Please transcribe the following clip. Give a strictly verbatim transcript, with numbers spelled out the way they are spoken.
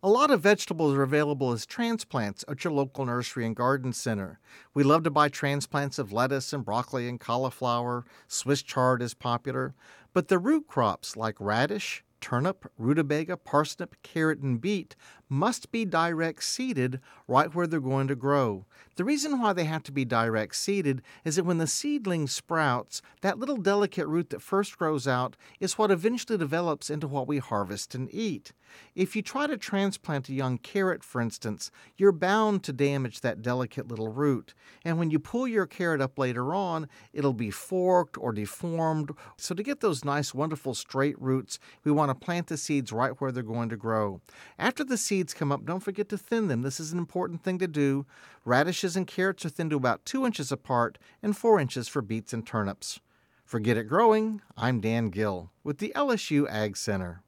A lot of vegetables are available as transplants at your local nursery and garden center. We love to buy transplants of lettuce and broccoli and cauliflower. Swiss chard is popular. But the root crops like radish, turnip, rutabaga, parsnip, carrot, and beet must be direct seeded right where they're going to grow. The reason why they have to be direct seeded is that when the seedling sprouts, that little delicate root that first grows out is what eventually develops into what we harvest and eat. If you try to transplant a young carrot, for instance, you're bound to damage that delicate little root. And when you pull your carrot up later on, it'll be forked or deformed. So to get those nice, wonderful straight roots, we want to plant the seeds right where they're going to grow. After the seeds come up, don't forget to thin them. This is an important thing to do. Radishes and carrots are thinned to about two inches apart and four inches for beets and turnips. For Get It Growing, I'm Dan Gill with the L S U Ag Center.